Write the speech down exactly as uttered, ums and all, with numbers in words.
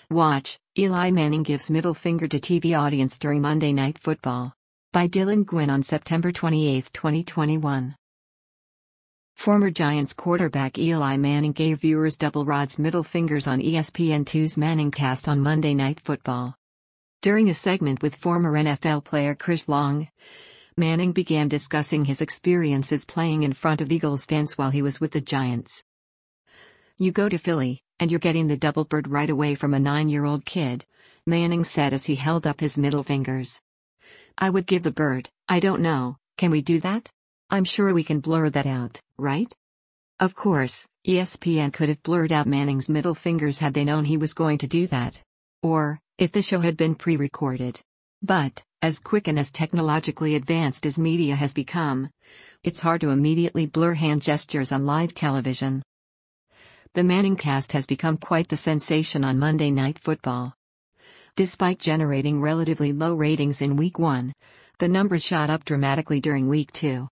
Watch, Eli Manning gives middle finger to T V audience during Monday Night Football. By Dylan Gwynn on September twenty-eighth, twenty twenty-one. Former Giants quarterback Eli Manning gave viewers double Rod's middle fingers on E S P N two's ManningCast on Monday Night Football. During a segment with former N F L player Chris Long, Manning began discussing his experiences playing in front of Eagles fans while he was with the Giants. "You go to Philly, and you're getting the double bird right away from a nine-year-old kid," Manning said as he held up his middle fingers. "I would give the bird, I don't know, can we do that? I'm sure we can blur that out, right?" Of course, E S P N could have blurred out Manning's middle fingers had they known he was going to do that. Or, if the show had been pre-recorded. But, as quick and as technologically advanced as media has become, it's hard to immediately blur hand gestures on live television. The ManningCast has become quite the sensation on Monday Night Football. Despite generating relatively low ratings in Week one, the numbers shot up dramatically during Week two.